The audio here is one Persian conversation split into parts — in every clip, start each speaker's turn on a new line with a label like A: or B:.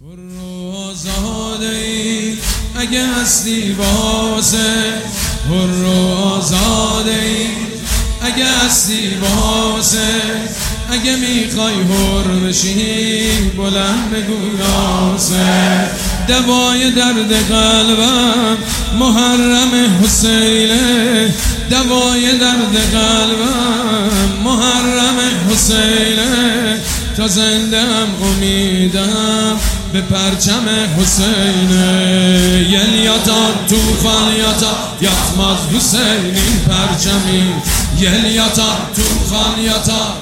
A: حر و آزاده ای اگه هستی واسه، حر و آزاده ای اگه هستی واسه، اگه میخوای حر بشی بلند بگو یاسه. دوای درد قلبم محرم حسینه، دوای درد قلبم محرم حسینه، تا زندم امیدم به پرچم حسینه. یلیاتا توفان یاتا یاتماز حسین این پرچمی، یلیاتا توفان یاتا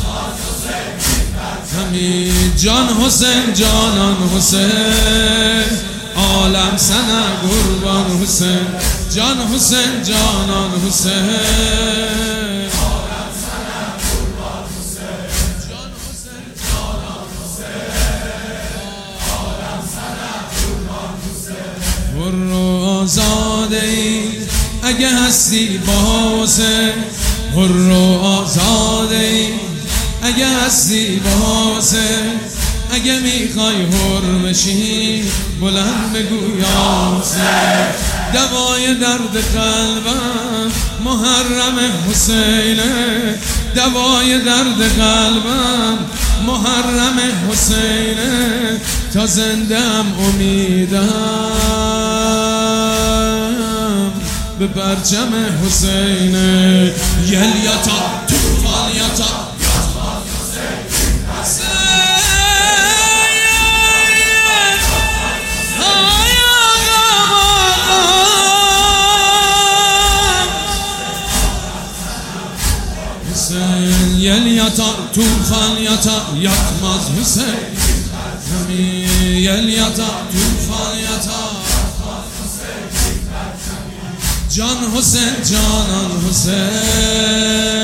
A: همی جان حسین جانان حسین، عالم سنه قربان حسین، جان حسین جانان حسین، عالم سنه قربان حسین، جان حسین جانان حسین، عالم سنه قربان حسین. حر و آزاده ای اگه هستی واسه، حر و آزاده ای اگه هستی واسه، اگه میخوای حر بشی بلند بگو یاسه. دوای درد قلبم محرم حسینه، دوای درد قلبم محرم حسینه، تا زندم امیدم به پرچم حسینه. یلیاتا توفان یاتا یلیاتا توفان یاتا یاتماز حسین، یلیاتا توفان یاتا جان حسین جانان حسین.